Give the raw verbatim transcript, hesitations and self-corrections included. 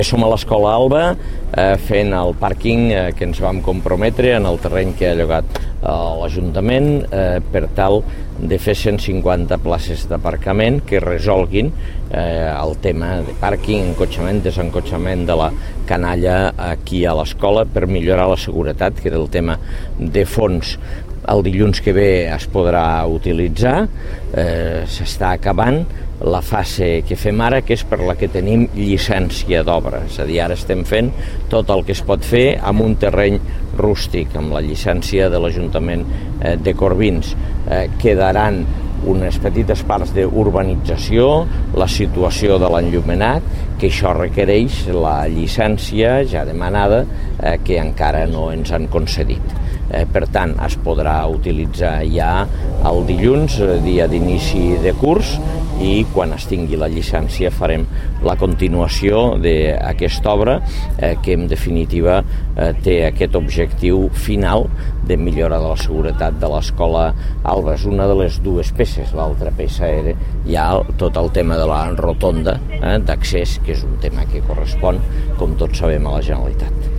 Som a l'Escola Alba eh, fent el pàrquing eh, que ens vam comprometre en el terreny que ha llogat eh, l'Ajuntament eh, per tal de fer cent cinquanta places d'aparcament que resolguin eh, el tema de pàrquing, encotxament, desencotxament de la canalla aquí a l'escola per millorar la seguretat, que era el tema de fons. El dilluns que ve es podrà utilitzar, eh, s'està acabant la fase que fem ara, que és per la que tenim llicència d'obra, és a dir, ara estem fent tot el que es pot fer amb un terreny rústic, amb la llicència de l'Ajuntament eh, de Corbins. Eh, quedaran unes petites parts d'urbanització, la situació de l'enllumenat, que això requereix la llicència ja demanada eh, que encara no ens han concedit. Eh, per tant, es podrà utilitzar ja el dilluns, dia d'inici de curs, i quan es tingui la llicència farem la continuació d'aquesta obra eh, que en definitiva eh, té aquest objectiu final de millora de la seguretat de l'Escola Alba. És una de les dues peces, l'altra peça era ja tot el tema de la rotonda eh, d'accés, que és un tema que correspon, com tots sabem, a la Generalitat.